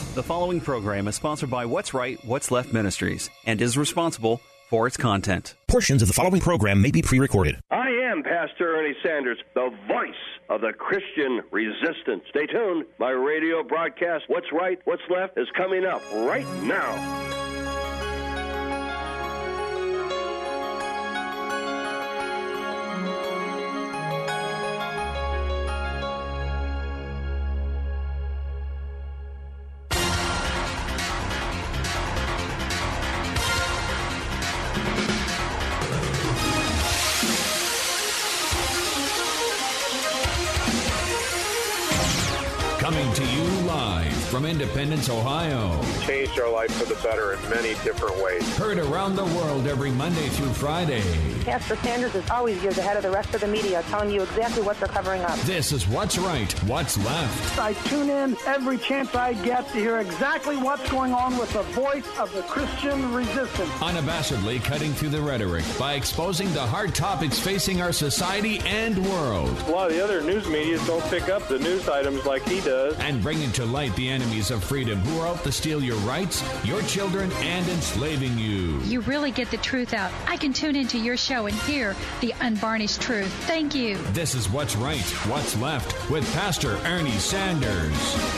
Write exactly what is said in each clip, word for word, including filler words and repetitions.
The following program is sponsored by What's Right, What's Left Ministries and is responsible for its content. Portions of the following program may be pre-recorded. I am Pastor Ernie Sanders, the voice of the Christian resistance. Stay tuned. My radio broadcast, What's Right, What's Left, is coming up right now. Coming to you live from Independence, Ohio. Changed our life for the better in many different ways. Heard around the world every Monday through Friday. Pastor Sanders is always years ahead of the rest of the media, telling you exactly what they're covering up. This is What's Right, What's Left. I tune in every chance I get to hear exactly what's going on with the voice of the Christian resistance. Unabashedly cutting through the rhetoric by exposing the hard topics facing our society and world. A lot of the other news media don't pick up the news items like he does. And bringing to light the enemies of freedom who are out to steal your rights, your children, and enslaving you. You really get the truth out. I can tune into your show and hear the unvarnished truth. Thank you. This is What's Right, What's Left with Pastor Ernie Sanders.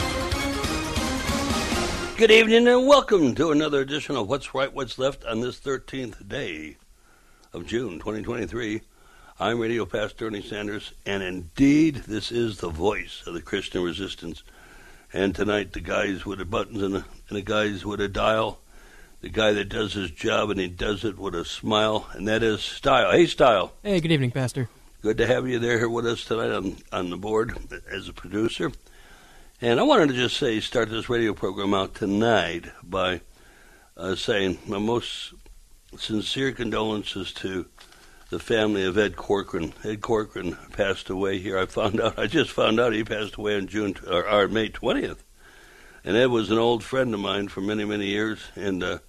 Good evening and welcome to another edition of What's Right, What's Left on this thirteenth day of June twenty twenty-three. I'm Radio Pastor Ernie Sanders, and indeed, this is the voice of the Christian resistance. And tonight, the guys with the buttons and the, and the guys with a dial, the guy that does his job, and he does it with a smile, and that is Style. Hey, Style. Hey, good evening, Pastor. Good to have you there here with us tonight on, on the board as a producer. And I wanted to just say, start this radio program out tonight by uh, saying my most sincere condolences to the family of Ed Corcoran. Ed Corcoran passed away here. I found out, I just found out he passed away on June or, or May twentieth. And Ed was an old friend of mine for many, many years. And uh,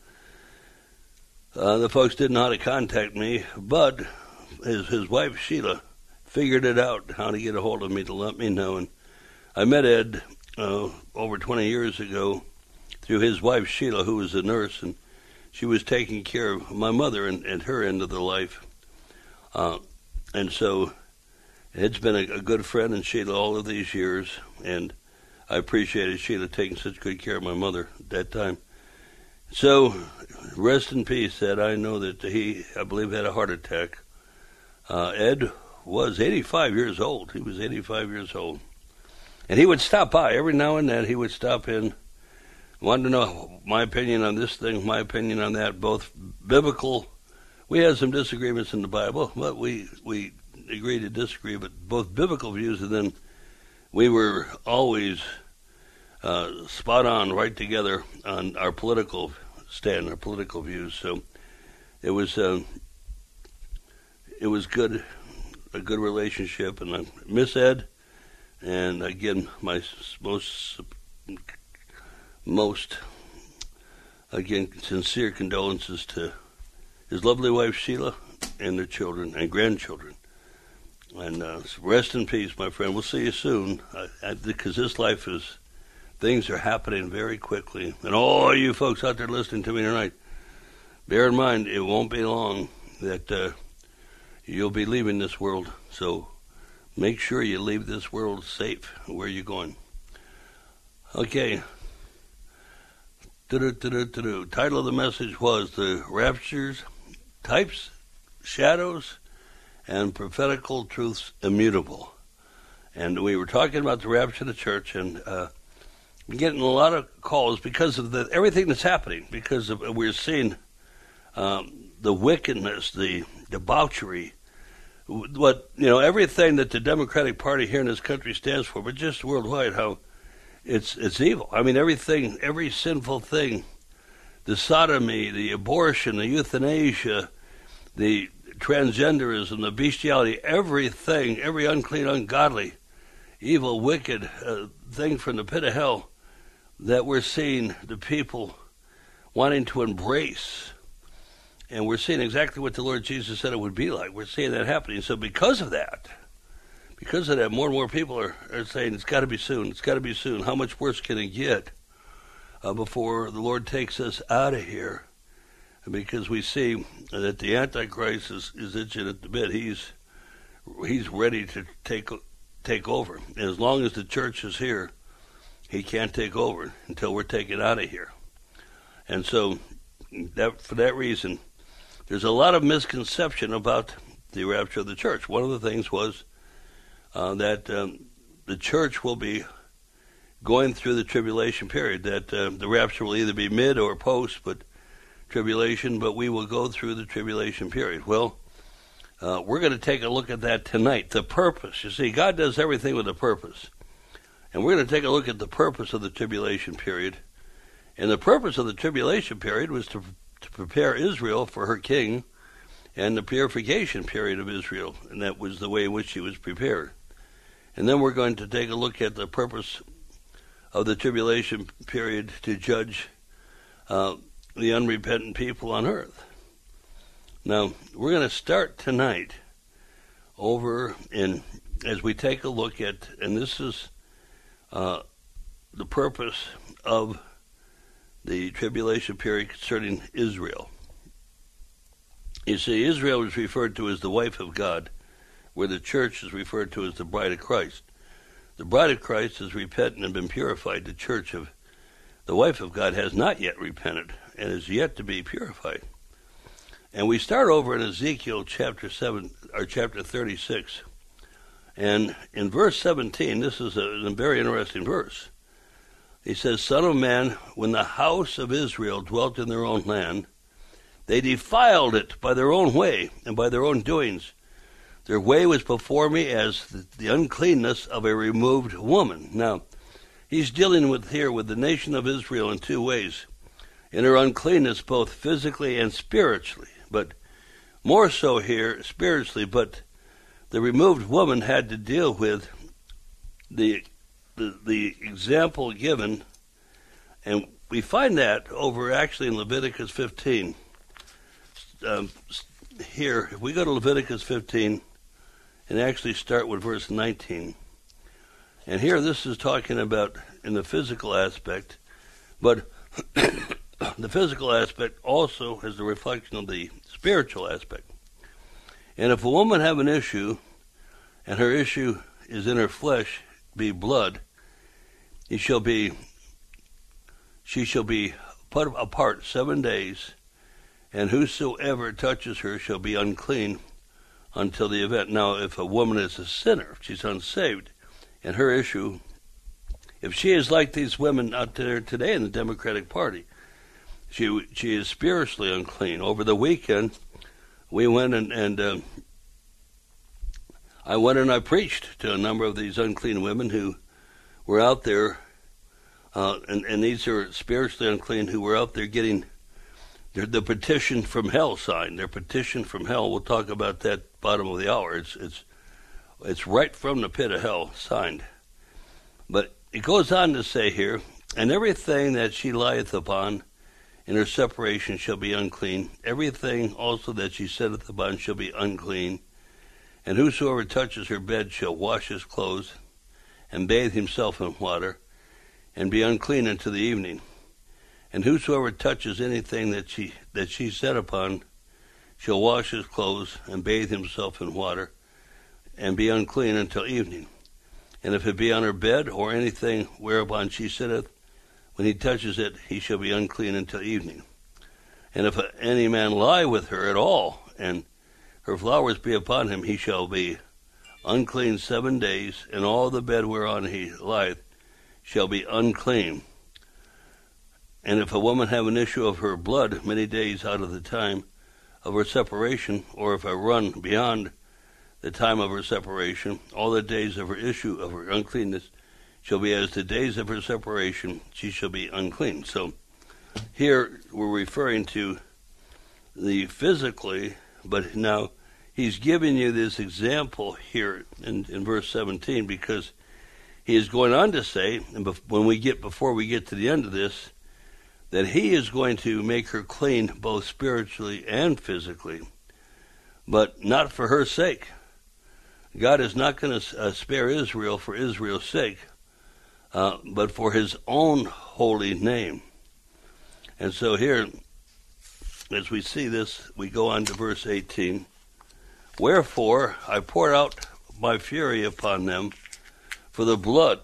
uh, the folks didn't know how to contact me, but his his wife Sheila figured it out how to get a hold of me to let me know. And I met Ed uh, over twenty years ago through his wife Sheila, who was a nurse, and she was taking care of my mother and at her end of the life. Uh, and so Ed's been a, a good friend in Sheila all of these years, and I appreciated Sheila taking such good care of my mother at that time. So rest in peace, Ed. I know that he, I believe, had a heart attack. Uh, Ed was eighty-five years old. He was eighty-five years old. And he would stop by every now and then. He would stop in, wanted to know my opinion on this thing, my opinion on that, both biblical. We had some disagreements in the Bible, but we we agreed to disagree, but both biblical views, and then we were always uh, spot on, right together on our political stand, our political views. So it was um, it was good, a good relationship, and I miss Ed. And again, my most most again sincere condolences to his lovely wife, Sheila, and their children and grandchildren. And uh, rest in peace, my friend. We'll see you soon, because this life is, things are happening very quickly. And all you folks out there listening to me tonight, bear in mind, it won't be long that uh, you'll be leaving this world. So make sure you leave this world safe where you're going. Okay. Do-do-do-do-do-do. Title of the message was The Raptures, Types, Shadows, and Prophetical Truths Immutable. And we were talking about the rapture of the church, and uh, we're getting a lot of calls because of the, everything that's happening, because of, we're seeing um, the wickedness, the debauchery, what, you know, everything that the Democratic Party here in this country stands for, but just worldwide, how it's it's evil. I mean, everything, every sinful thing, the sodomy, the abortion, the euthanasia, the transgenderism, the bestiality, everything, every unclean, ungodly, evil, wicked uh, thing from the pit of hell that we're seeing the people wanting to embrace. And we're seeing exactly what the Lord Jesus said it would be like. We're seeing that happening. So because of that, because of that, more and more people are, are saying it's got to be soon. It's got to be soon. How much worse can it get? uh, before the Lord takes us out of here, because we see that the Antichrist is, is itching at the bit. He's he's ready to take take over. And as long as the church is here, he can't take over until we're taken out of here. And so, that for that reason, there's a lot of misconception about the rapture of the church. One of the things was uh, that um, the church will be going through the tribulation period, that uh, the rapture will either be mid or post, but tribulation, but we will go through the tribulation period. Well, uh, we're going to take a look at that tonight. The purpose. You see, God does everything with a purpose. And we're going to take a look at the purpose of the tribulation period. And the purpose of the tribulation period was to, to prepare Israel for her king and the purification period of Israel. And that was the way in which she was prepared. And then we're going to take a look at the purpose of the tribulation period to judge uh, the unrepentant people on earth. Now, we're going to start tonight over in, as we take a look at, and this is uh, the purpose of the tribulation period concerning Israel. You see, Israel is referred to as the wife of God, where the church is referred to as the bride of Christ. The bride of Christ has repented and been purified. The church of the wife of God has not yet repented and is yet to be purified. And we start over in Ezekiel chapter seven or chapter thirty-six. And in verse seventeen, this is a, a very interesting verse. He says, "Son of man, when the house of Israel dwelt in their own land, they defiled it by their own way and by their own doings. Their way was before me as the, the uncleanness of a removed woman." Now, he's dealing with here with the nation of Israel in two ways. In her uncleanness, both physically and spiritually, but more so here spiritually. But the removed woman had to deal with the the, the example given, and we find that over actually in Leviticus fifteen. Um, here, if we go to Leviticus fifteen and actually start with verse nineteen, and here this is talking about in the physical aspect, but the physical aspect also is the reflection of the spiritual aspect. "And if a woman have an issue, and her issue is in her flesh, be blood, he shall be, she shall be put apart seven days, and whosoever touches her shall be unclean until the event." Now, if a woman is a sinner, if she's unsaved, and her issue, if she is like these women out there today in the Democratic Party, she she is spiritually unclean. Over the weekend, we went and, and uh, I went and I preached to a number of these unclean women who were out there, uh, and, and these are spiritually unclean who were out there getting their, the petition from hell signed. Their petition from hell, we'll talk about that bottom of the hour. It's it's it's right from the pit of hell signed. But it goes on to say here, "And everything that she lieth upon in her separation shall be unclean. Everything also that she sitteth upon shall be unclean. And whosoever touches her bed shall wash his clothes, and bathe himself in water, and be unclean unto the evening. And whosoever touches anything that she that she sat upon shall wash his clothes, and bathe himself in water, and be unclean until evening. And if it be on her bed, or anything whereupon she sitteth, when he touches it, he shall be unclean until evening. And if any man lie with her at all, and her flowers be upon him, he shall be unclean seven days, and all the bed whereon he lieth shall be unclean. And if a woman have an issue of her blood many days out of the time of her separation, or if I run beyond the time of her separation, all the days of her issue of her uncleanness shall be as the days of her separation, she shall be unclean." So here we're referring to the physically, but now he's giving you this example here in, in verse seventeen, because he is going on to say, and when we get before we get to the end of this, that he is going to make her clean both spiritually and physically, but not for her sake. God is not going to uh, spare Israel for Israel's sake, uh, but for his own holy name. And so here, as we see this, we go on to verse eighteen. Wherefore I poured out my fury upon them for the blood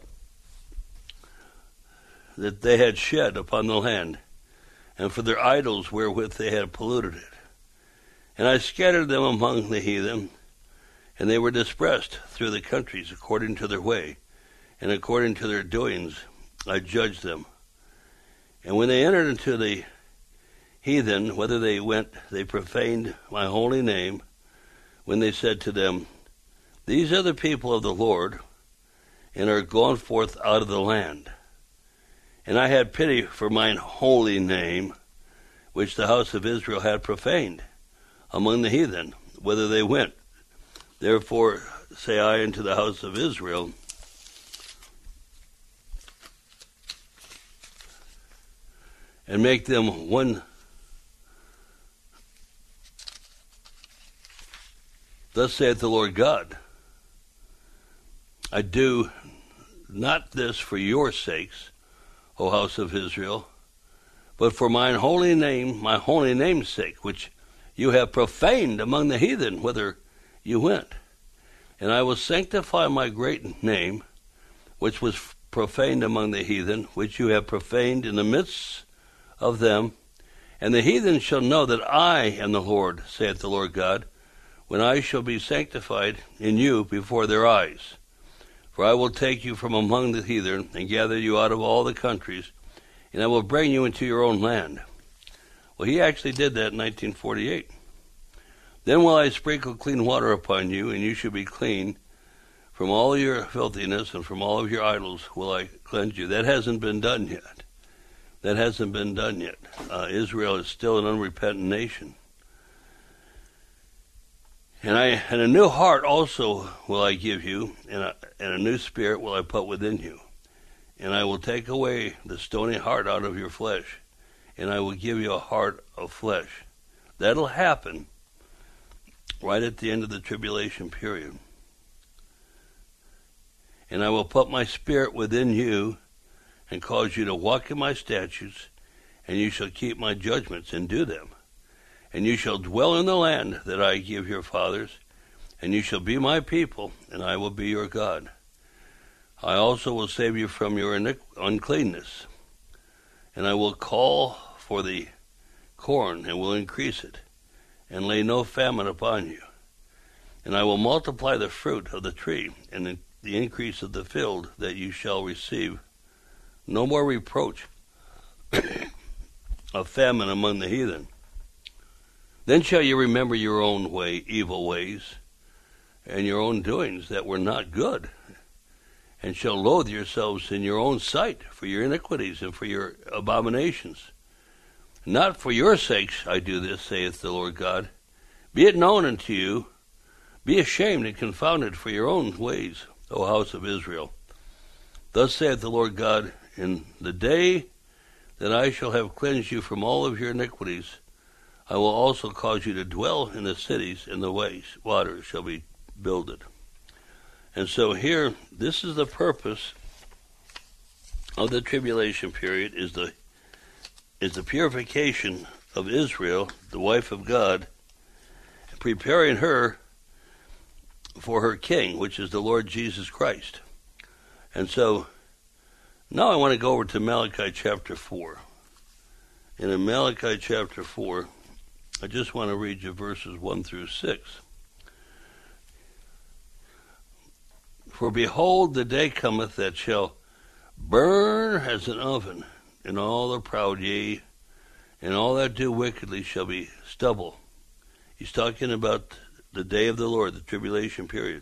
that they had shed upon the land, and for their idols wherewith they had polluted it. And I scattered them among the heathen, and they were dispersed through the countries according to their way, and according to their doings I judged them. And when they entered into the heathen, whither they went, they profaned my holy name, when they said to them, These are the people of the Lord, and are gone forth out of the land. And I had pity for mine holy name, which the house of Israel had profaned among the heathen, whither they went. Therefore say I unto the house of Israel, and make them one. Thus saith the Lord God, I do not this for your sakes, O house of Israel, but for mine holy name, my holy name's sake, which you have profaned among the heathen, whither you went. And I will sanctify my great name, which was profaned among the heathen, which you have profaned in the midst of them. And the heathen shall know that I am the Lord, saith the Lord God, when I shall be sanctified in you before their eyes. For I will take you from among the heathen, and gather you out of all the countries, and I will bring you into your own land. Well, he actually did that in nineteen forty-eight. Then will I sprinkle clean water upon you, and you shall be clean. From all your filthiness and from all of your idols will I cleanse you. That hasn't been done yet. That hasn't been done yet. Uh, Israel is still an unrepentant nation. And I and a new heart also will I give you, and a, and a new spirit will I put within you. And I will take away the stony heart out of your flesh, and I will give you a heart of flesh. That'll happen right at the end of the tribulation period. And I will put my spirit within you, and cause you to walk in my statutes, and you shall keep my judgments and do them. And you shall dwell in the land that I give your fathers, and you shall be my people, and I will be your God. I also will save you from your uncleanness, and I will call for the corn, and will increase it, and lay no famine upon you. And I will multiply the fruit of the tree, and the increase of the field, that you shall receive no more reproach of famine among the heathen. Then shall you remember your own way, evil ways, and your own doings that were not good, and shall loathe yourselves in your own sight for your iniquities and for your abominations. Not for your sakes I do this, saith the Lord God. Be it known unto you, be ashamed and confounded for your own ways, O house of Israel. Thus saith the Lord God, in the day that I shall have cleansed you from all of your iniquities, I will also cause you to dwell in the cities, and the ways, waters shall be builded. And so here, this is the purpose of the tribulation period, is the is the purification of Israel, the wife of God, preparing her for her king, which is the Lord Jesus Christ. And so now I want to go over to Malachi chapter four. And in Malachi chapter four, I just want to read you verses one through six. For behold, the day cometh that shall burn as an oven, and all the proud, yea, and all that do wickedly shall be stubble. He's talking about the day of the Lord, the tribulation period.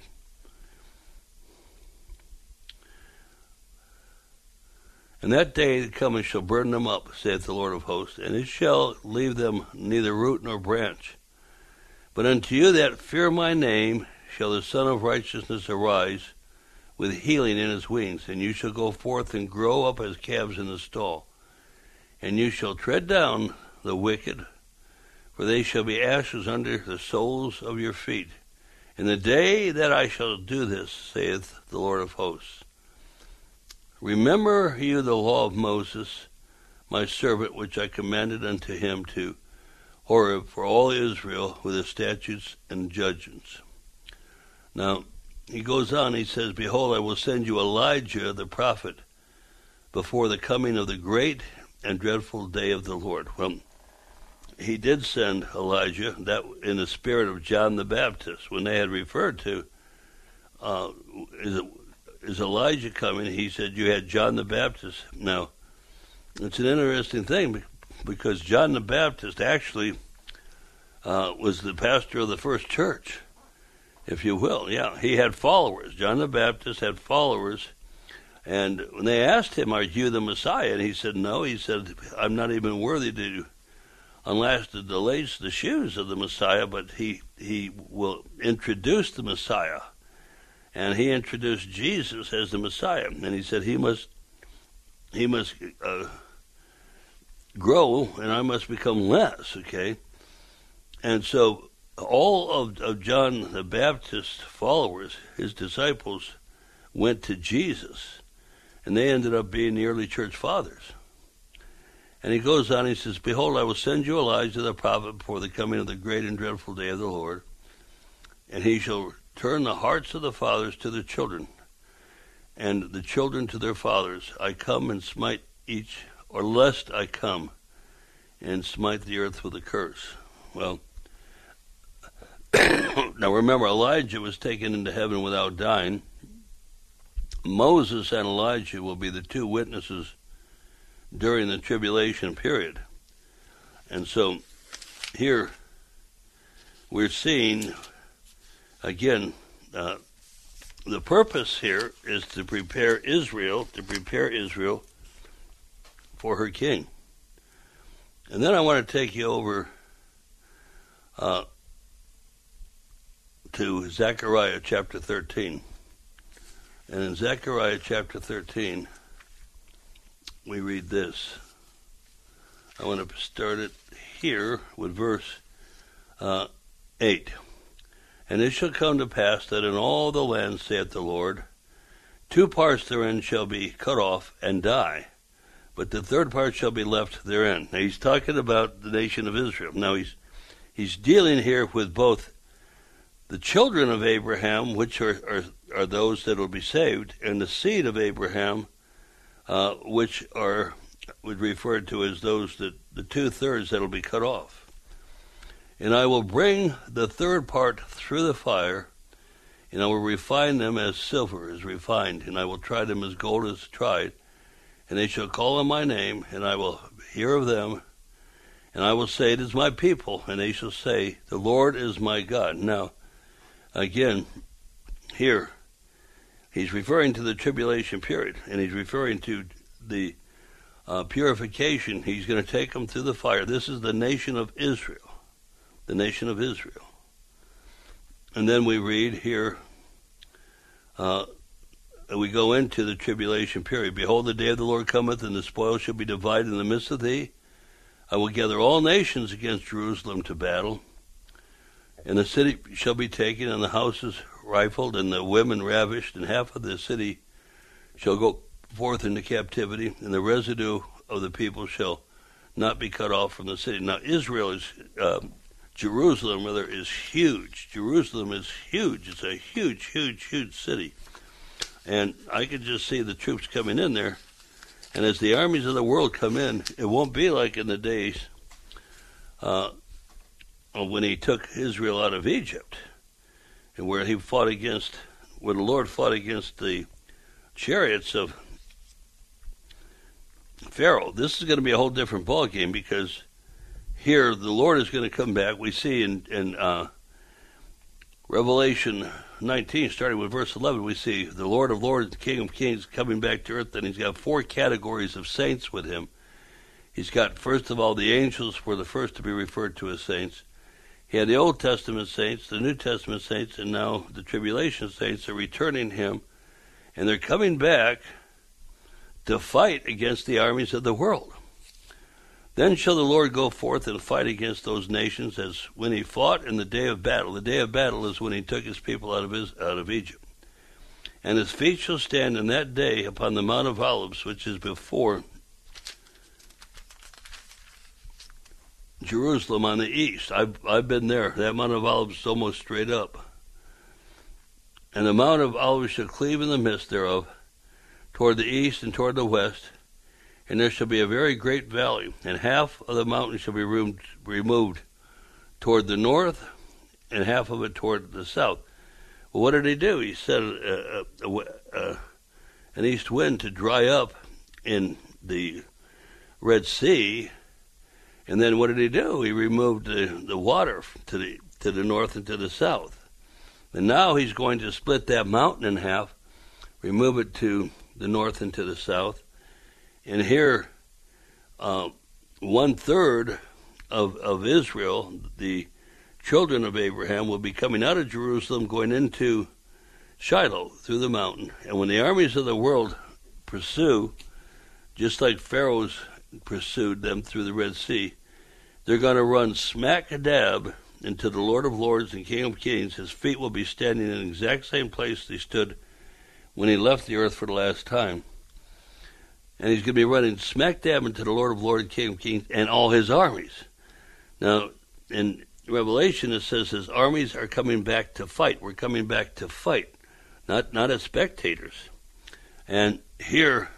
And that day that cometh shall burn them up, saith the Lord of hosts, and it shall leave them neither root nor branch. But unto you that fear my name shall the Son of Righteousness arise with healing in his wings, and you shall go forth and grow up as calves in the stall. And you shall tread down the wicked, for they shall be ashes under the soles of your feet. In the day that I shall do this, saith the Lord of hosts. Remember you the law of Moses, my servant, which I commanded unto him to Horeb for all Israel with the statutes and judgments. Now, he goes on, he says, Behold, I will send you Elijah the prophet before the coming of the great and dreadful day of the Lord. Well, he did send Elijah, that in the spirit of John the Baptist. When they had referred to, uh, is, is Elijah coming, he said, you had John the Baptist. Now, it's an interesting thing because John the Baptist actually uh, was the pastor of the first church, if you will. Yeah, he had followers. John the Baptist had followers. And when they asked him, are you the Messiah? And he said, no. He said, I'm not even worthy to unless to lace the shoes of the Messiah, but he, he will introduce the Messiah. And he introduced Jesus as the Messiah. And he said he must he must uh, grow and I must become less, okay? And so all of, of John the Baptist's followers, his disciples, went to Jesus. And they ended up being the early church fathers. And he goes on, he says, Behold, I will send you Elijah the prophet before the coming of the great and dreadful day of the Lord. And he shall turn the hearts of the fathers to their children, and the children to their fathers. I come and smite each, or lest I come and smite the earth with a curse. Well, now remember, Elijah was taken into heaven without dying. Moses and Elijah will be the two witnesses during the tribulation period. And so here we're seeing, again, uh, the purpose here is to prepare Israel, to prepare Israel for her king. And then I want to take you over uh, to Zechariah chapter thirteen. And in Zechariah chapter thirteen, we read this. I want to start it here with verse uh, eight. And it shall come to pass that in all the land, saith the Lord, two parts therein shall be cut off and die, but the third part shall be left therein. Now he's talking about the nation of Israel. Now he's he's dealing here with both the children of Abraham, which are, are, are those that will be saved, and the seed of Abraham, uh, which are would refer to as those that the two-thirds that will be cut off. And I will bring the third part through the fire, and I will refine them as silver is refined, and I will try them as gold is tried. And they shall call on my name, and I will hear of them, and I will say, it is my people, and they shall say, the Lord is my God. Now, again, here, he's referring to the tribulation period, and he's referring to the uh, purification. He's going to take them through the fire. This is the nation of Israel. The nation of Israel. And then we read here, uh, we go into the tribulation period. Behold, the day of the Lord cometh, and the spoil shall be divided in the midst of thee. I will gather all nations against Jerusalem to battle, and the city shall be taken, and the houses rifled, and the women ravished, and half of the city shall go forth into captivity, and the residue of the people shall not be cut off from the city. Now, Israel is... Uh, Jerusalem, rather, is huge. Jerusalem is huge. It's a huge, huge, huge city. And I could just see the troops coming in there. And as the armies of the world come in, it won't be like in the days uh, when he took Israel out of Egypt, and where he fought against, where the Lord fought against the chariots of Pharaoh. This is going to be a whole different ballgame, because here, the Lord is going to come back. We see in, in uh, Revelation nineteen, starting with verse eleven, we see the Lord of Lords, the King of Kings, coming back to earth, and he's got four categories of saints with him. He's got, first of all, the angels were the first to be referred to as saints. He had the Old Testament saints, the New Testament saints, and now the tribulation saints are returning him, and they're coming back to fight against the armies of the world. Then shall the Lord go forth and fight against those nations as when he fought in the day of battle. The day of battle is when he took his people out of his, out of Egypt. And his feet shall stand in that day upon the Mount of Olives, which is before Jerusalem on the east. I've, I've been there. That Mount of Olives is almost straight up. And the Mount of Olives shall cleave in the midst thereof, toward the east and toward the west, and there shall be a very great valley, and half of the mountain shall be removed, removed toward the north, and half of it toward the south. Well, what did he do? He set a, a, a, a, an east wind to dry up in the Red Sea, and then what did he do? He removed the, the water to the to the north and to the south. And now he's going to split that mountain in half, remove it to the north and to the south. And here, uh, one-third of, of Israel, the children of Abraham, will be coming out of Jerusalem, going into Shiloh through the mountain. And when the armies of the world pursue, just like Pharaoh's pursued them through the Red Sea, they're going to run smack dab into the Lord of Lords and King of Kings. His feet will be standing in the exact same place they stood when he left the earth for the last time. And he's going to be running smack dab into the Lord of Lords and King of Kings and all his armies. Now, in Revelation, it says his armies are coming back to fight. We're coming back to fight, not, not as spectators. And here,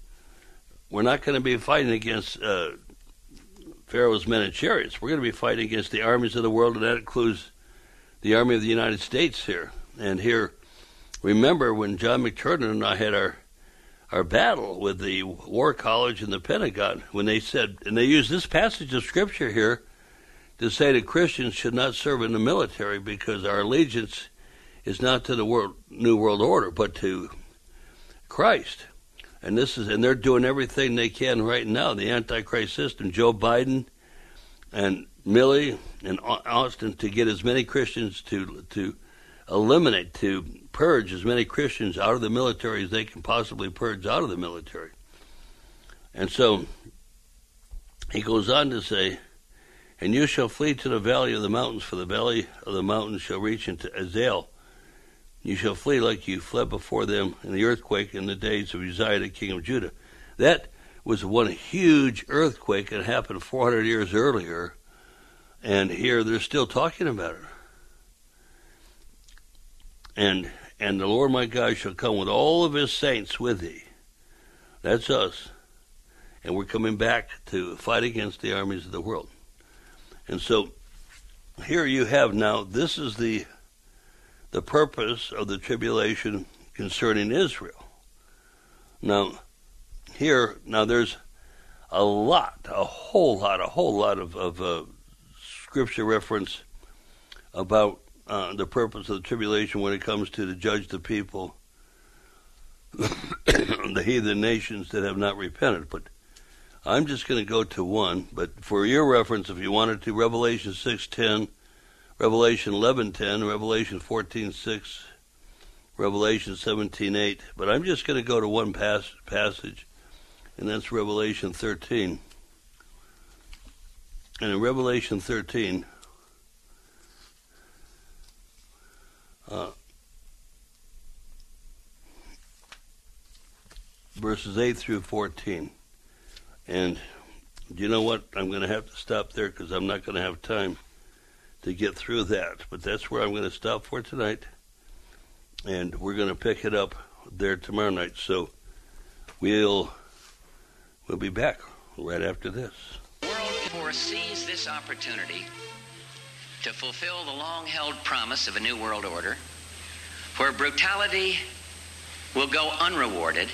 we're not going to be fighting against uh, Pharaoh's men and chariots. We're going to be fighting against the armies of the world, and that includes the Army of the United States here. And here, remember when John McTurnan and I had our our battle with the War College and the Pentagon, when they said, and they used this passage of Scripture here to say that Christians should not serve in the military because our allegiance is not to the world, New World Order, but to Christ. And this is, and they're doing everything they can right now, the Antichrist system, Joe Biden and Milley and Austin, to get as many Christians to to eliminate, to purge as many Christians out of the military as they can possibly purge out of the military. And so he goes on to say, and you shall flee to the valley of the mountains, for the valley of the mountains shall reach into Azel. You shall flee like you fled before them in the earthquake in the days of Uzziah, the king of Judah. That was one huge earthquake that happened four hundred years earlier, and here they're still talking about it. And and the Lord my God shall come with all of his saints with thee. That's us. And we're coming back to fight against the armies of the world. And so here you have now, this is the the purpose of the tribulation concerning Israel. Now, here, now there's a lot, a whole lot, a whole lot of, of uh, scripture reference about uh, the purpose of the tribulation when it comes to to judge the people, the heathen nations that have not repented. But I'm just going to go to one. But for your reference, if you wanted to, Revelation six ten, Revelation eleven ten, Revelation fourteen six, Revelation seventeen eight. But I'm just going to go to one pas- passage, and that's Revelation thirteen. And in Revelation thirteen, uh, verses eight through fourteen. And do you know what? I'm going to have to stop there because I'm not going to have time to get through that. But that's where I'm going to stop for tonight. And we're going to pick it up there tomorrow night. So we'll we'll be back right after this. The world foresees this opportunity to fulfill the long-held promise of a new world order where brutality will go unrewarded.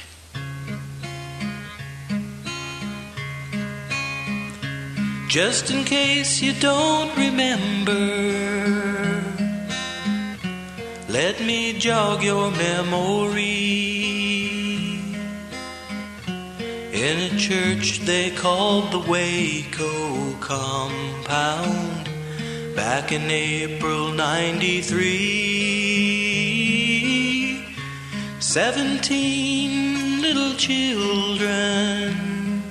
Just in case you don't remember, let me jog your memory. In a church they called the Waco Compound back in April ninety-three, seventeen little children,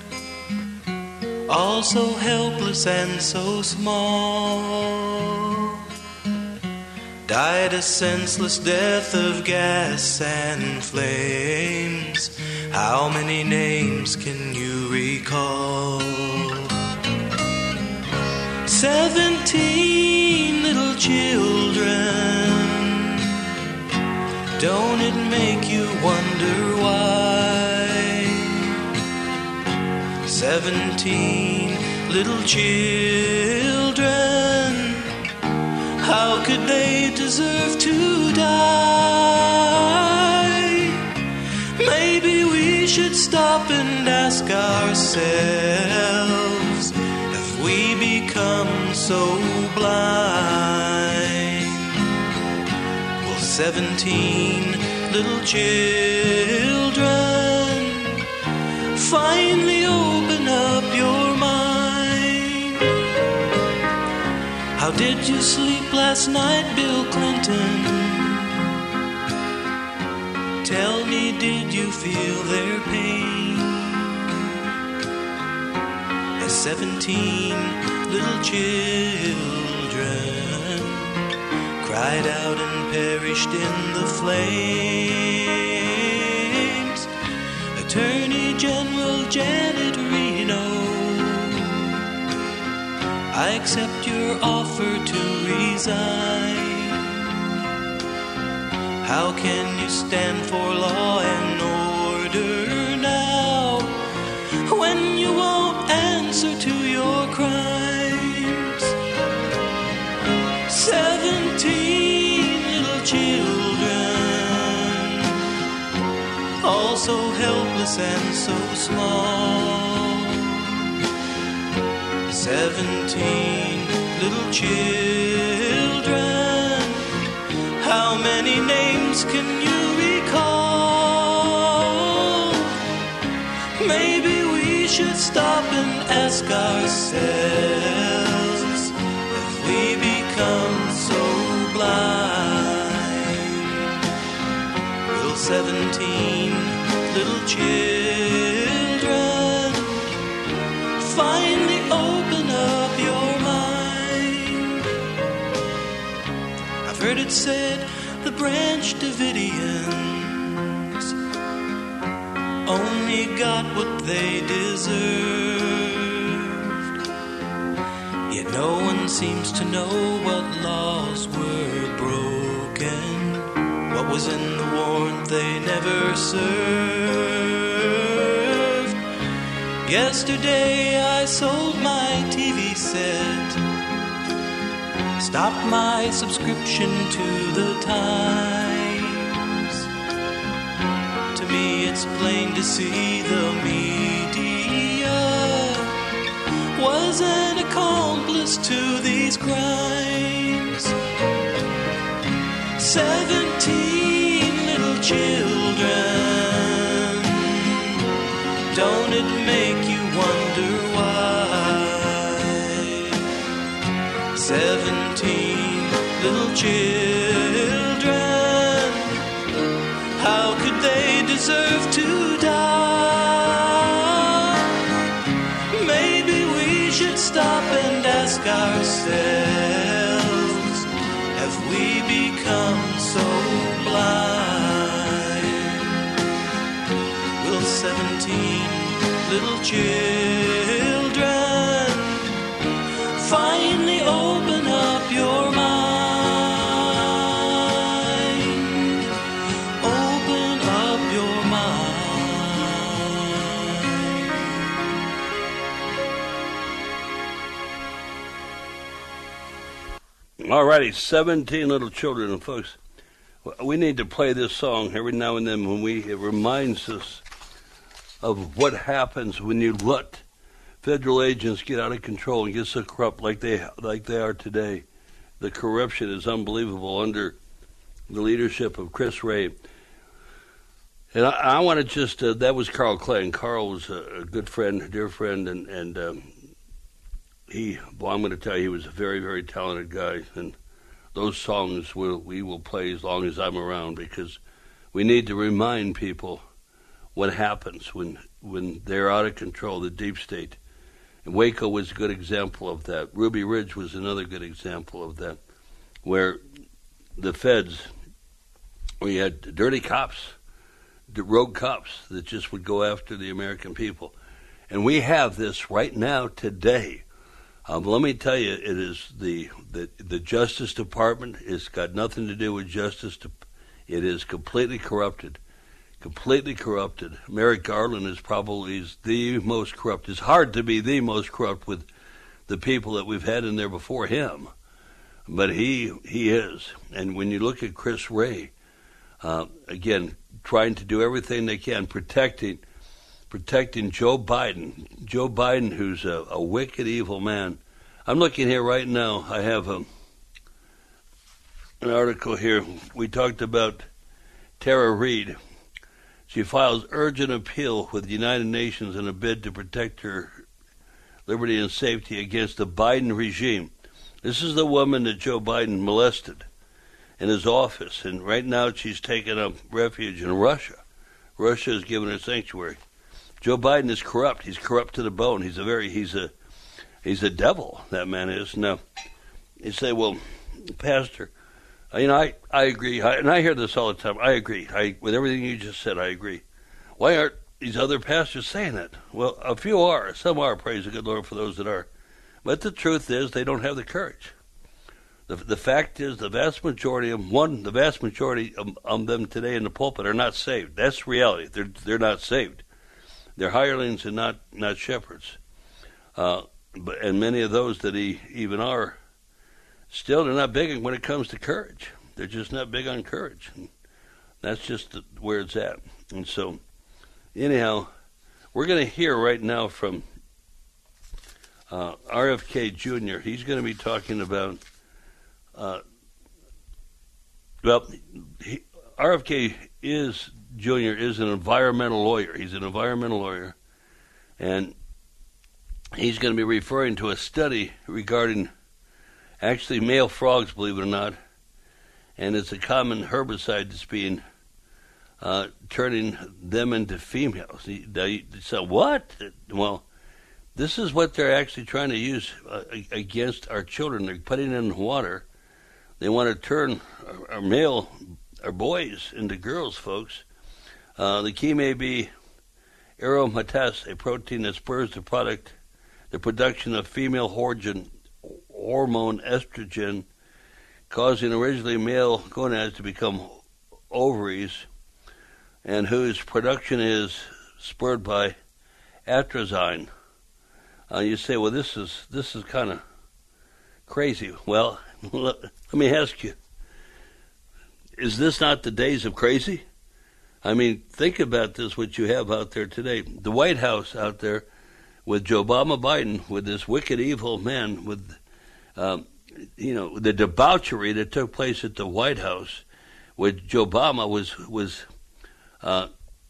all so helpless and so small, died a senseless death of gas and flames. How many names can you recall? Seventeen little children, don't it make you wonder why? Seventeen little children, how could they deserve to die? Maybe we should stop and ask ourselves, have we become so blind? Well, seventeen little children, finally open up your mind. How did you sleep last night, Bill Clinton? Tell me, did you feel their pain? As seventeen little children cried out and perished in the flames. Attorney General Janet Reno, I accept your offer to resign. How can you stand for law and order now when you won't answer to your crimes? Seventeen little children, all so helpless and so small. Seventeen little children, how many names can you recall? Maybe we should stop and ask ourselves, have we become so blind? Will seventeen little children finally open up your mind? I've heard it said the Branch Davidians only got what they deserved, yet no one seems to know what laws were broken, what was in the warrant they never served. Yesterday I sold my T V set, stopped my subscription to the Times. To me it's plain to see the media was an accomplice to these crimes. Seventeen little children, don't it make you wonder why? Seventeen little children, how could they deserve to die? Maybe we should stop and ask ourselves, have we become so blind? Will seventeen little children finally open up your mind? Open up your mind. All righty, seventeen little children, and folks, we need to play this song every now and then when we, it reminds us of what happens when you let federal agents get out of control and get so corrupt like they like they are today. The corruption is unbelievable under the leadership of Chris Wray. And I, I want to just, uh, that was Carl Clay, and Carl was a, a good friend, a dear friend, and, and um, he, well, I'm going to tell you, he was a very, very talented guy, and those songs will, we will play as long as I'm around, because we need to remind people what happens when, when they're out of control, the deep state. And Waco was a good example of that. Ruby Ridge was another good example of that, where the feds, where you had dirty cops, the rogue cops that just would go after the American people. And we have this right now today. Um, let me tell you, it is the, the the Justice Department. It's got nothing to do with justice. To, it is completely corrupted, completely corrupted. Merrick Garland is probably is the most corrupt. It's hard to be the most corrupt with the people that we've had in there before him, but he he is. And when you look at Chris Wray, uh, again, trying to do everything they can, protecting. protecting Joe Biden, Joe Biden, who's a, a wicked, evil man. I'm looking here right now. I have a, an article here. We talked about Tara Reid. She files urgent appeal with the United Nations in a bid to protect her liberty and safety against the Biden regime. This is the woman that Joe Biden molested in his office, and right now she's taken up refuge in Russia. Russia has given her sanctuary. Joe Biden is corrupt. He's corrupt to the bone. He's a very he's a he's a devil. That man is. Now, you say, well, Pastor, you know, I I agree, I, and I hear this all the time. I agree. I with everything you just said. I agree. Why aren't these other pastors saying it? Well, a few are. Some are. Praise the good Lord for those that are. But the truth is, they don't have the courage. The the fact is, the vast majority of them, one, the vast majority of, of them today in the pulpit are not saved. That's reality. They're they're not saved. They're hirelings and not, not shepherds. Uh, but and many of those that he, even are, still they're not big when it comes to courage. They're just not big on courage. And that's just the, where it's at. And so, anyhow, we're going to hear right now from uh, R F K Junior He's going to be talking about, uh, well, he, R F K is... Junior is an environmental lawyer. He's an environmental lawyer, and he's going to be referring to a study regarding actually male frogs, believe it or not, and it's a common herbicide that's being uh, turning them into females. So what? Well, this is what they're actually trying to use uh, against our children. They're putting it in water. They want to turn our, our male, our boys into girls, folks. Uh, the key may be aromatase, a protein that spurs the product, the production of female hormone, hormone estrogen, causing originally male gonads to become ovaries, and whose production is spurred by atrazine. Uh, you say, well, this is this is kind of crazy. Well, let, let me ask you: is this not the days of crazy? I mean, think about this, what you have out there today. The White House out there with Joe Obama Biden, with this wicked, evil man, with, um, you know, the debauchery that took place at the White House, where Joe Obama was, was uh,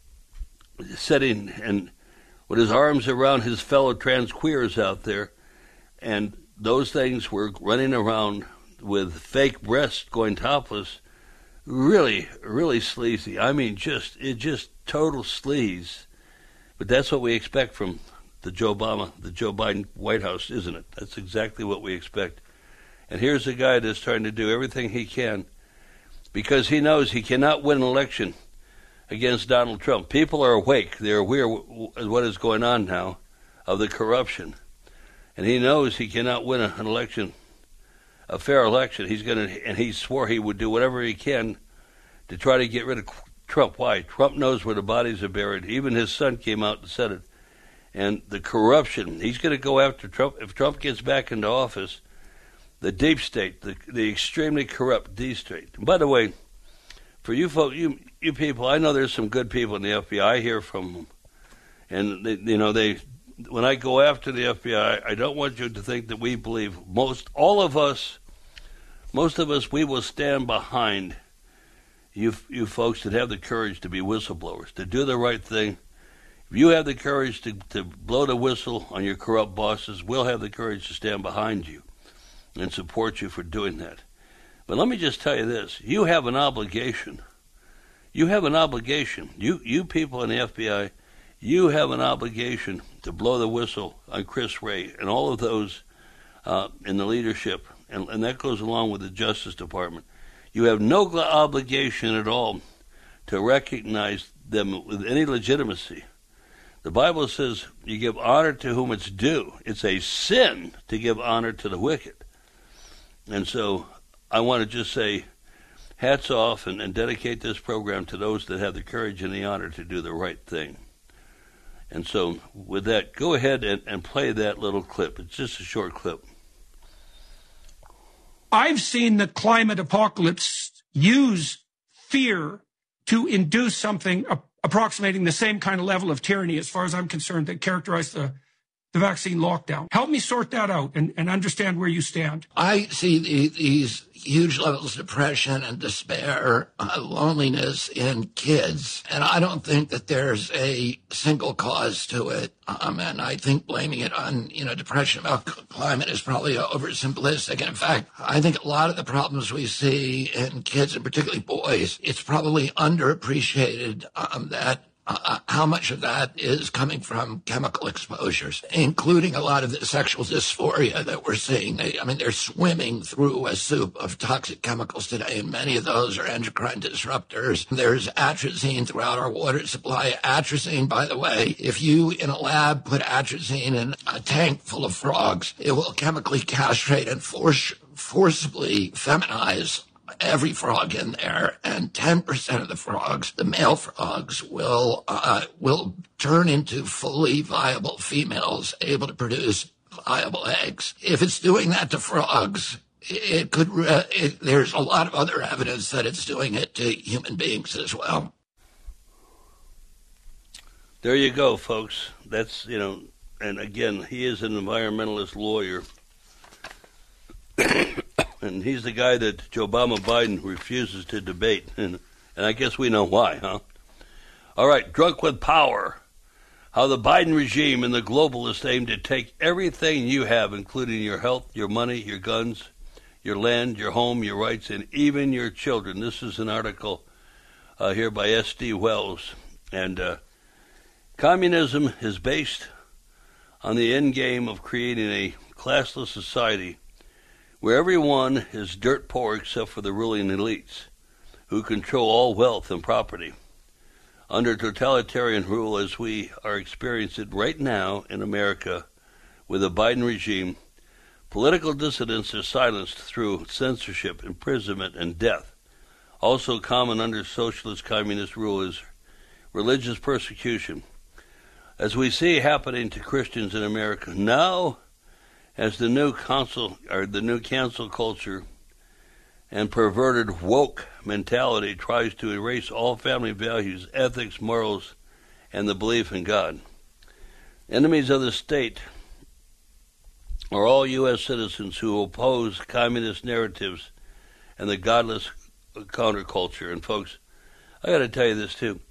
sitting and with his arms around his fellow trans queers out there, and those things were running around with fake breasts going topless. Really, really sleazy. I mean, just it just total sleaze. But that's what we expect from the Joe Obama, the Joe Biden White House, isn't it? That's exactly what we expect. And here's a guy that's trying to do everything he can because he knows he cannot win an election against Donald Trump. People are awake. They're aware of what is going on now, of the corruption. And he knows he cannot win an election a fair election. He's going to, and he swore he would do whatever he can to try to get rid of Trump. Why? Trump knows where the bodies are buried. Even his son came out and said it. And the corruption, he's going to go after Trump. If Trump gets back into office, the deep state, the the extremely corrupt deep state. And by the way, for you folks, you you people, I know there's some good people in the F B I. I hear from them, and they, you know they. When I go after the F B I, I don't want you to think that we believe most all of us. Most of us, we will stand behind you you folks that have the courage to be whistleblowers, to do the right thing. If you have the courage to, to blow the whistle on your corrupt bosses, we'll have the courage to stand behind you and support you for doing that. But let me just tell you this. You have an obligation. You have an obligation. You, you people in the F B I, you have an obligation to blow the whistle on Chris Wray and all of those uh, in the leadership. And, and that goes along with the Justice Department. You have no obligation at all to recognize them with any legitimacy. The Bible says you give honor to whom it's due. It's a sin to give honor to the wicked. And so I want to just say hats off and, and dedicate this program to those that have the courage and the honor to do the right thing. And so with that, go ahead and, and play that little clip. It's just a short clip. I've seen the climate apocalypse use fear to induce something approximating the same kind of level of tyranny, as far as I'm concerned, that characterized the, the vaccine lockdown. Help me sort that out and, and understand where you stand. I see the, these huge levels of depression and despair, uh, loneliness in kids, and I don't think that there's a single cause to it. Um, and I think blaming it on, you know, depression about climate is probably oversimplistic. And in fact, I think a lot of the problems we see in kids, and particularly boys, it's probably underappreciated um, that Uh, how much of that is coming from chemical exposures, including a lot of the sexual dysphoria that we're seeing. They, I mean, they're swimming through a soup of toxic chemicals today, and many of those are endocrine disruptors. There's atrazine throughout our water supply. Atrazine, by the way, if you in a lab put atrazine in a tank full of frogs, it will chemically castrate and force, forcibly feminize every frog in there, and ten percent of the frogs, the male frogs, will uh, will turn into fully viable females able to produce viable eggs. If it's doing that to frogs, it could. Uh, it, there's a lot of other evidence that it's doing it to human beings as well. There you go, folks. That's, you know, and again, he is an environmentalist lawyer. And he's the guy that Joe Obama Biden refuses to debate. And, and I guess we know why, huh? All right, drunk with power. How the Biden regime and the globalists aim to take everything you have, including your health, your money, your guns, your land, your home, your rights, and even your children. This is an article uh, here by S D Wells. And uh, communism is based on the end game of creating a classless society where everyone is dirt poor except for the ruling elites, who control all wealth and property. Under totalitarian rule, as we are experiencing right now in America with the Biden regime, political dissidents are silenced through censorship, imprisonment, and death. Also common under socialist communist rule is religious persecution, as we see happening to Christians in America now. As the new council or the new cancel culture and perverted woke mentality tries to erase all family values, ethics, morals, and the belief in God. Enemies of the state are all U S citizens who oppose communist narratives and the godless counterculture. And folks, I got to tell you this too.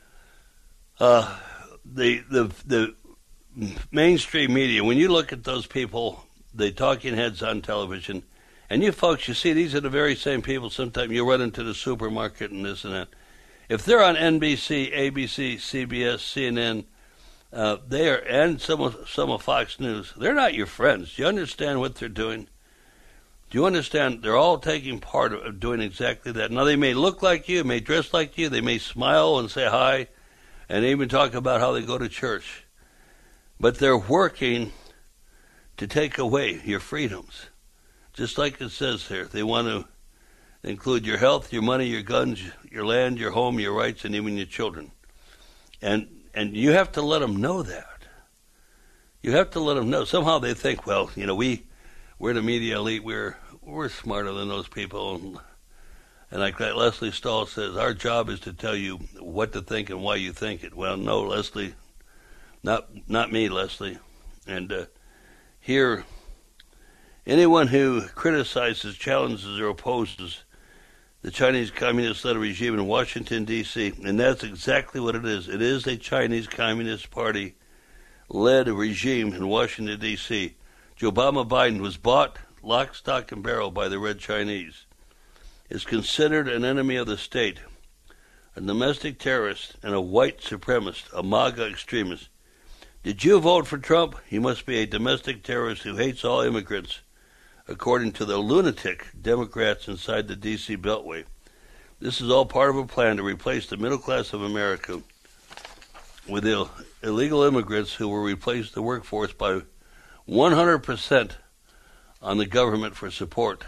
Uh, the the the mainstream media, when you look at those people, the talking heads on television, and you folks, you see these are the very same people. Sometimes you run into the supermarket and this and that. If they're on N B C, A B C, C B S, C N N, uh, they are, and some of, some of Fox News, they're not your friends. Do you understand what they're doing? Do you understand? They're all taking part of doing exactly that. Now, they may look like you, may dress like you, they may smile and say hi, and even talk about how they go to church. But they're working to take away your freedoms. Just like it says here, they want to include your health, your money, your guns, your land, your home, your rights, and even your children. And and you have to let them know that. You have to let them know. Somehow they think, well, you know, we, we're the media elite, we're we're smarter than those people. And, and like that Leslie Stahl says, our job is to tell you what to think and why you think it. Well, no, Leslie, not not me, Leslie. And uh, here, anyone who criticizes, challenges, or opposes the Chinese Communist-led regime in Washington, D C, and that's exactly what it is. It is a Chinese Communist Party-led regime in Washington, D C. Joe Obama Biden was bought lock, stock, and barrel by the Red Chinese, is considered an enemy of the state, a domestic terrorist, and a white supremacist, a MAGA extremist. Did you vote for Trump? He must be a domestic terrorist who hates all immigrants, according to the lunatic Democrats inside the D C Beltway. This is all part of a plan to replace the middle class of America with the illegal immigrants who will replace the workforce by one hundred percent on the government for support,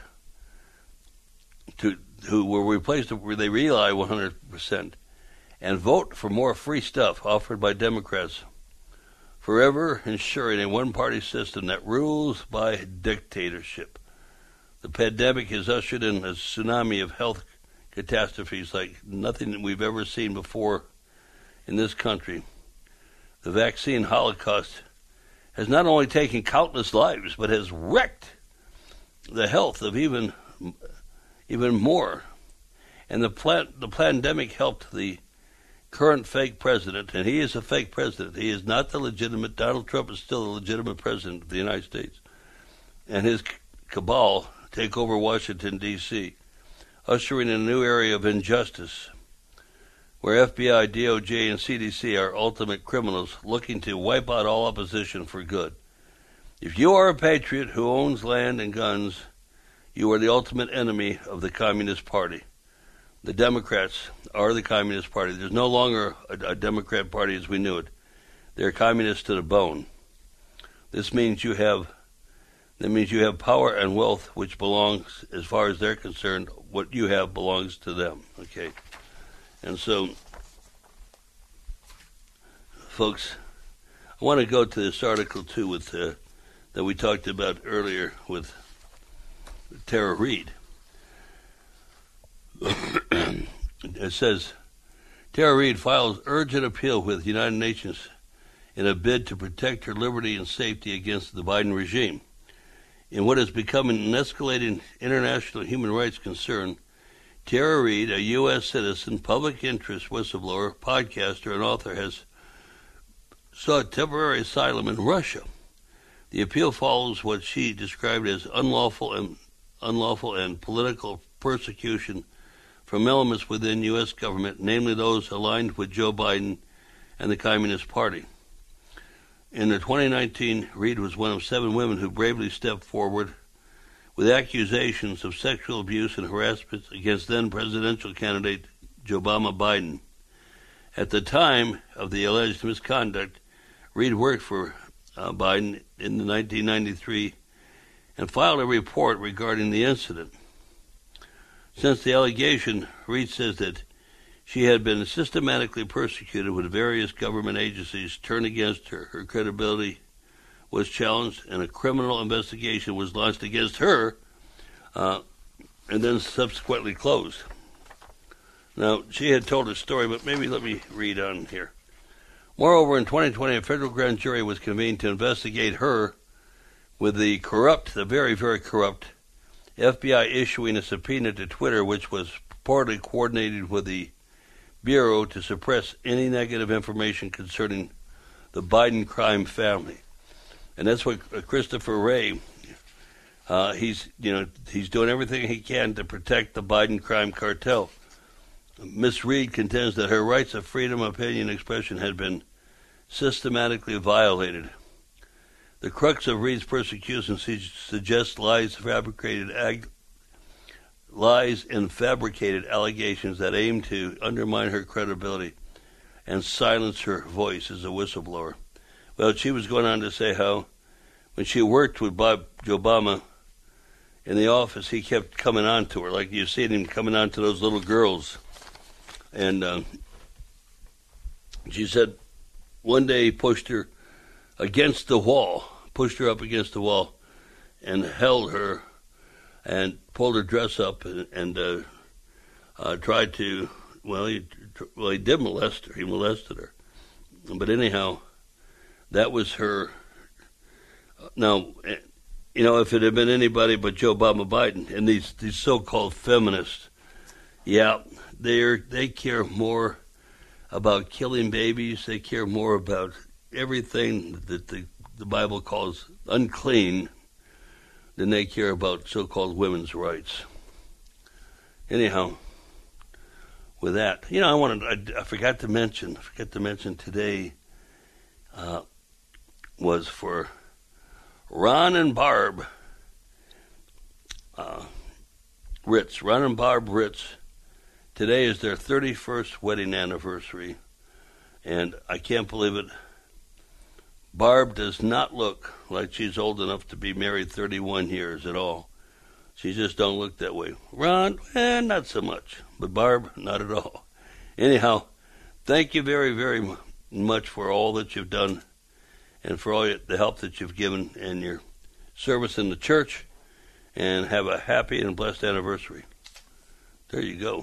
to who will replace the, where they rely one hundred percent, and vote for more free stuff offered by Democrats, forever ensuring a one-party system that rules by dictatorship. The pandemic has ushered in a tsunami of health catastrophes like nothing that we've ever seen before in this country. The vaccine holocaust has not only taken countless lives, but has wrecked the health of even even more. And the plan, the pandemic helped the current fake president, and he is a fake president. He is not the legitimate. Donald Trump is still the legitimate president of the United States. And his cabal take over Washington, D C, ushering in a new area of injustice, where F B I, D O J, and C D C are ultimate criminals looking to wipe out all opposition for good. If you are a patriot who owns land and guns, you are the ultimate enemy of the Communist Party. The Democrats are the Communist Party. There's no longer a, a Democrat Party as we knew it. They're communists to the bone. This means you have that means you have power and wealth, which belongs, as far as they're concerned, what you have belongs to them. Okay, and so, folks, I want to go to this article too with uh, that we talked about earlier with Tara Reid. It says, Tara Reid files urgent appeal with the United Nations in a bid to protect her liberty and safety against the Biden regime. In what has become an escalating international human rights concern, Tara Reid, a U S citizen, public interest whistleblower, podcaster, and author, has sought temporary asylum in Russia. The appeal follows what she described as unlawful and unlawful and political persecution from elements within U S government, namely those aligned with Joe Biden and the Communist Party. In the twenty nineteen, Reid was one of seven women who bravely stepped forward with accusations of sexual abuse and harassment against then-presidential candidate Joe Biden. At the time of the alleged misconduct, Reid worked for uh, Biden in nineteen ninety-three and filed a report regarding the incident. Since the allegation, Reid says that she had been systematically persecuted when various government agencies turned against her. Her credibility was challenged, and a criminal investigation was launched against her, uh, and then subsequently closed. Now, she had told her story, but maybe let me read on here. Moreover, in twenty twenty, a federal grand jury was convened to investigate her with the corrupt, the very, very corrupt F B I issuing a subpoena to Twitter, which was purportedly coordinated with the Bureau to suppress any negative information concerning the Biden crime family. And that's what Christopher Wray, uh, he's, you know, he's doing everything he can to protect the Biden crime cartel. Miss Reid contends that her rights of freedom of opinion expression had been systematically violated. The crux of Reid's persecution suggests lies, fabricated ag- lies and fabricated allegations that aim to undermine her credibility and silence her voice as a whistleblower. Well, she was going on to say how when she worked with Bob Obama in the office, he kept coming on to her, like you see him coming on to those little girls. And uh, she said one day he pushed her against the wall, pushed her up against the wall, and held her and pulled her dress up and, and uh, uh, tried to, well, he, well, he did molest her. He molested her. But anyhow, that was her. Now, you know, if it had been anybody but Joe Obama Biden and these, these so-called feminists, yeah, they they care more about killing babies. They care more about everything that the, the Bible calls unclean than they care about so-called women's rights. Anyhow, with that, you know, I wanted I, I forgot to mention, I forgot to mention today uh, was for Ron and Barb uh, Ritz. Ron and Barb Ritz. Today is their thirty-first wedding anniversary, and I can't believe it. Barb does not look like she's old enough to be married thirty-one years at all. She just don't look that way. Ron, eh, not so much. But Barb, not at all. Anyhow, thank you very, very much for all that you've done and for all the help that you've given in your service in the church. And have a happy and blessed anniversary. There you go.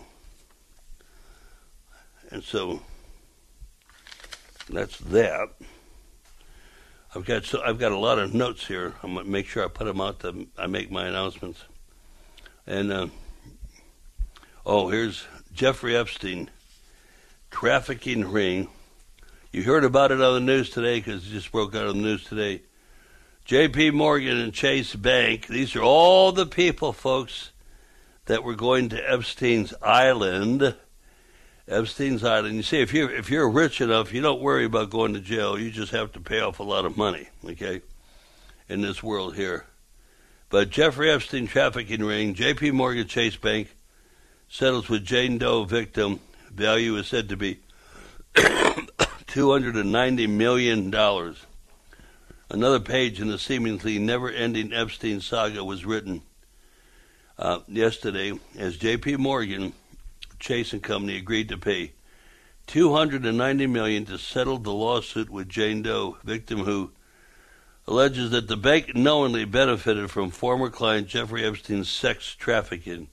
And so that's that. I've got so I've got a lot of notes here. I'm gonna make sure I put them out. To, I make my announcements. And uh, oh, here's Jeffrey Epstein, trafficking ring. You heard about it on the news today because it just broke out on the news today. J P Morgan and Chase Bank. These are all the people, folks, that were going to Epstein's Island. Epstein's Island. You see, if you're if you're rich enough, you don't worry about going to jail. You just have to pay off a lot of money, okay, in this world here. But Jeffrey Epstein trafficking ring, J P Morgan Chase Bank settles with Jane Doe victim. Value is said to be two hundred ninety million dollars. Another page in the seemingly never-ending Epstein saga was written uh, yesterday as J P Morgan Chase and Company agreed to pay two hundred ninety million dollars to settle the lawsuit with Jane Doe, victim who alleges that the bank knowingly benefited from former client Jeffrey Epstein's sex trafficking.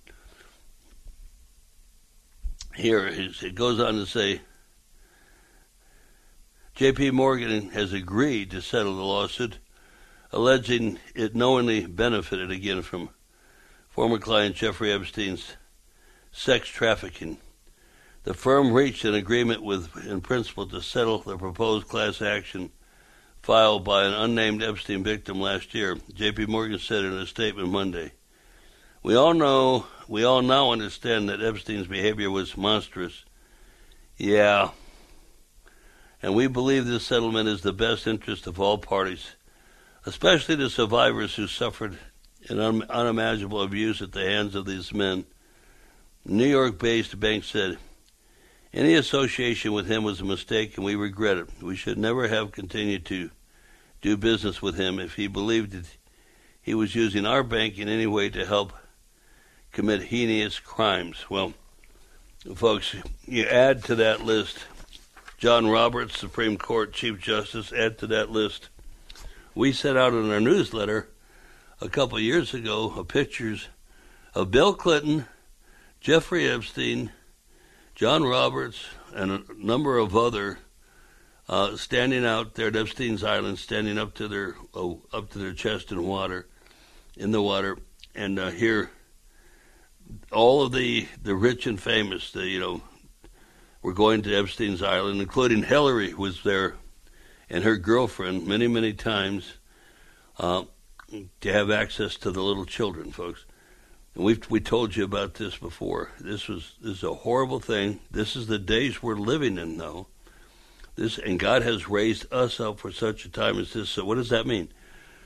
Here it goes on to say, J P Morgan has agreed to settle the lawsuit, alleging it knowingly benefited again from former client Jeffrey Epstein's sex trafficking. The firm reached an agreement with, in principle, to settle the proposed class action filed by an unnamed Epstein victim last year, J P Morgan said in a statement Monday. We all know, we all now understand that Epstein's behavior was monstrous. Yeah. And we believe this settlement is the best interest of all parties, especially the survivors who suffered an un- unimaginable abuse at the hands of these men. New York-based bank said, any association with him was a mistake and we regret it. We should never have continued to do business with him if he believed that he was using our bank in any way to help commit heinous crimes. Well, folks, you add to that list John Roberts, Supreme Court Chief Justice, add to that list. We sent out in our newsletter a couple of years ago a pictures of Bill Clinton, Jeffrey Epstein, John Roberts, and a number of other uh, standing out there at Epstein's Island, standing up to their oh, up to their chest in water, in the water, and uh, here all of the the rich and famous, the you know. We're going to Epstein's Island, including Hillary was there and her girlfriend many, many times uh, to have access to the little children, folks. And we've we told you about this before. This was this is a horrible thing. This is the days we're living in, though. This and God has raised us up for such a time as this. So what does that mean?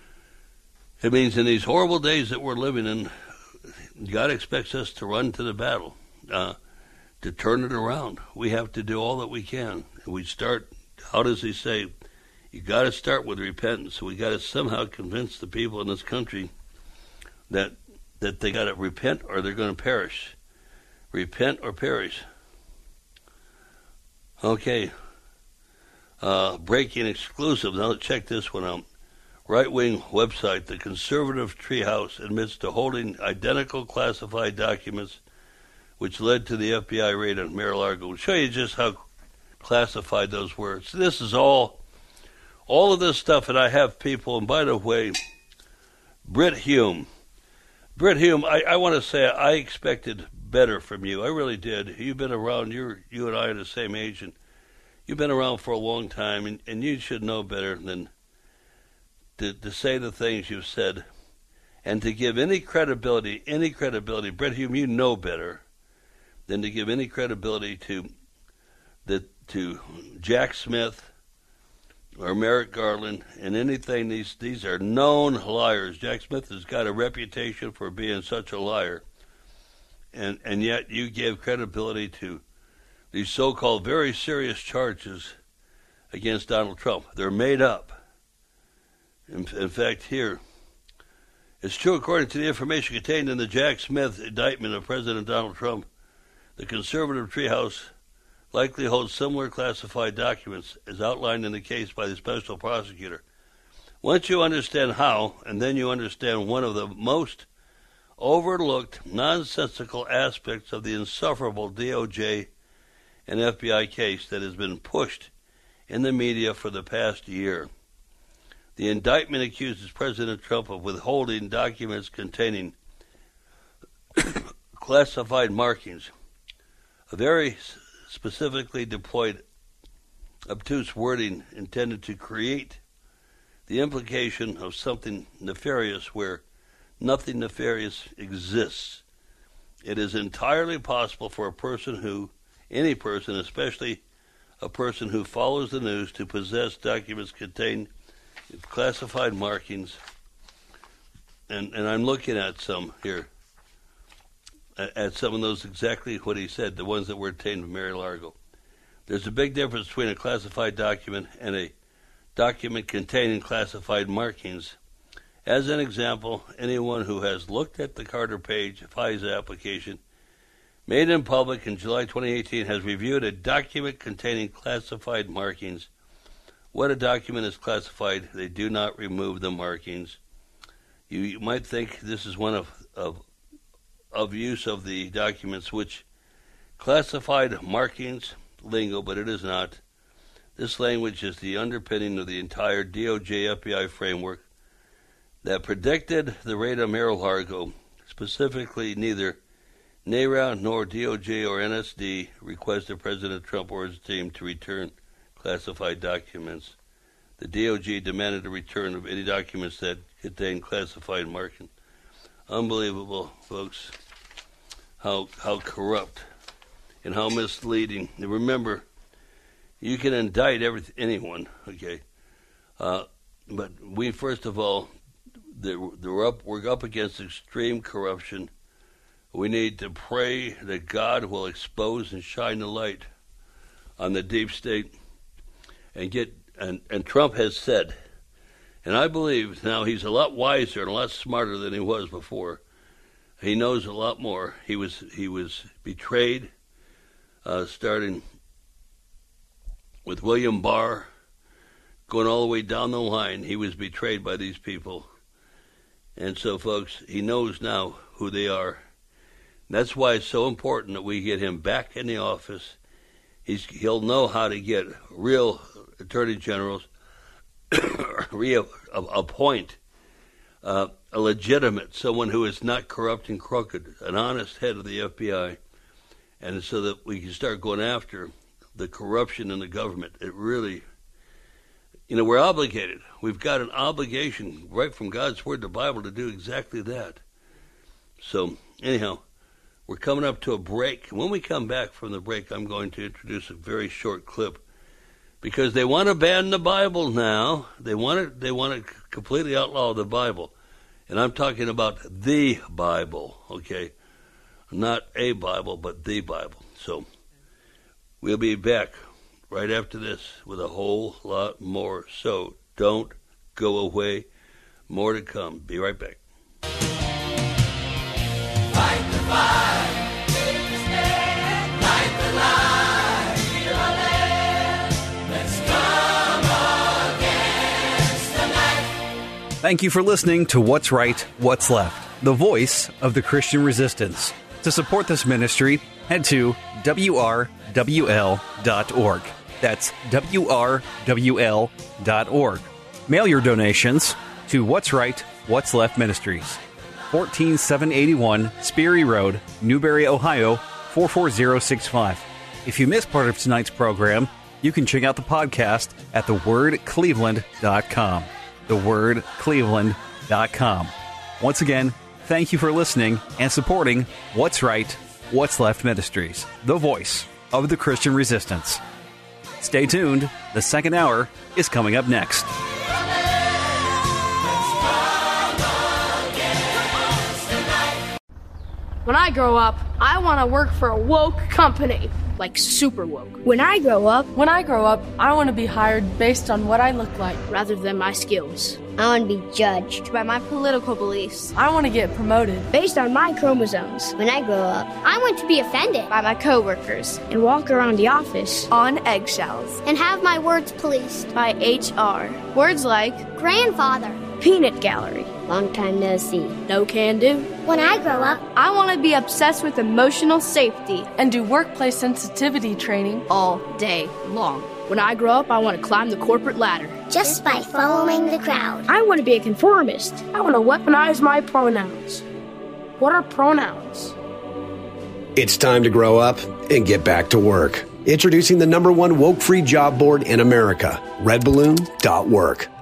It means in these horrible days that we're living in, God expects us to run to the battle. Uh, To turn it around, we have to do all that we can. And we start, how does he say? You got to start with repentance. We got to somehow convince the people in this country that that they got to repent or they're going to perish. Repent or perish. Okay. Uh, breaking exclusive. Now check this one out. Right-wing website, the Conservative Treehouse, admits to holding identical classified documents which led to the F B I raid on Mar-a-Lago. We'll show you just how classified those were. So this is all, all of this stuff, and I have people, and by the way, Brit Hume. Brit Hume, I, I want to say I expected better from you. I really did. You've been around, you're, you and I are the same age, and you've been around for a long time, and, and you should know better than to, to say the things you've said and to give any credibility, any credibility. Brit Hume, you know better than to give any credibility to the to Jack Smith or Merrick Garland and anything. These these are known liars. Jack Smith has got a reputation for being such a liar, and and yet you give credibility to these so-called very serious charges against Donald Trump. They're made up. In, in fact, here, it's true according to the information contained in the Jack Smith indictment of President Donald Trump, the conservative treehouse likely holds similar classified documents as outlined in the case by the special prosecutor. Once you understand how, and then you understand one of the most overlooked, nonsensical aspects of the insufferable D O J and F B I case that has been pushed in the media for the past year. The indictment accuses President Trump of withholding documents containing classified markings, a very specifically deployed obtuse wording intended to create the implication of something nefarious where nothing nefarious exists. It is entirely possible for a person who, any person, especially a person who follows the news, to possess documents containing classified markings. And, and I'm looking at some here, at, at some of those, exactly what he said, the ones that were obtained from Mar-a-Lago. There's a big difference between a classified document and a document containing classified markings. As an example, anyone who has looked at the Carter Page FISA application made in public in July twenty eighteen has reviewed a document containing classified markings. When a document is classified, they do not remove the markings. You, you might think this is one of, of of use of the documents which classified markings lingo, but it is not. This language is the underpinning of the entire D O J F B I framework that predicted the raid on Mar-a-Lago. Specifically, neither NARA nor D O J or N S D requested President Trump or his team to return classified documents. The D O J demanded a return of any documents that contain classified markings. Unbelievable, folks, how how corrupt and how misleading. And remember, you can indict every, anyone, okay? Uh, but we, first of all, they're, they're up, we're up against extreme corruption. We need to pray that God will expose and shine the light on the deep state and get, and, and Trump has said, and I believe now he's a lot wiser and a lot smarter than he was before. He knows a lot more. He was, he was betrayed, uh, starting with William Barr, going all the way down the line. He was betrayed by these people. And so, folks, he knows now who they are. That's why it's so important that we get him back in the office. He's, he'll know how to get real attorney generals, appoint uh, a legitimate, someone who is not corrupt and crooked, an honest head of the F B I, and so that we can start going after the corruption in the government. It really, you know, we're obligated. We've got an obligation right from God's Word, the Bible, to do exactly that. So, anyhow, we're coming up to a break. When we come back from the break, I'm going to introduce a very short clip because they want to ban the Bible now. They want to, they want to completely outlaw the Bible. And I'm talking about the Bible, okay? Not a Bible, but the Bible. So, we'll be back right after this with a whole lot more. So don't go away. More to come. Be right back. Fight the fight. Take the stand. Light the light. Feel our land. Let's come against the night. Thank you for listening to What's Right, What's Left, the voice of the Christian resistance. To support this ministry, head to W R W L dot org. That's W R W L dot org. Mail your donations to What's Right, What's Left Ministries, fourteen seven eighty-one Sperry Road, Newberry, Ohio, four four zero six five. If you missed part of tonight's program, you can check out the podcast at the word cleveland dot com. the word cleveland dot com. Once again, thank you for listening and supporting What's Right, What's Left Ministries, the voice of the Christian resistance. Stay tuned. The second hour is coming up next. When I grow up, I want to work for a woke company, like super woke. When I grow up, When I grow up, I want to be hired based on what I look like rather than my skills. I want to be judged by my political beliefs. I want to get promoted based on my chromosomes. When I grow up, I want to be offended by my coworkers and walk around the office on eggshells and have my words policed by H R. Words like grandfather, peanut gallery, long time no see, no can do. When I grow up, I want to be obsessed with emotional safety and do workplace sensitivity training all day long. When I grow up, I want to climb the corporate ladder. Just by following the crowd. I want to be a conformist. I want to weaponize my pronouns. What are pronouns? It's time to grow up and get back to work. Introducing the number one woke-free job board in America, red balloon dot work.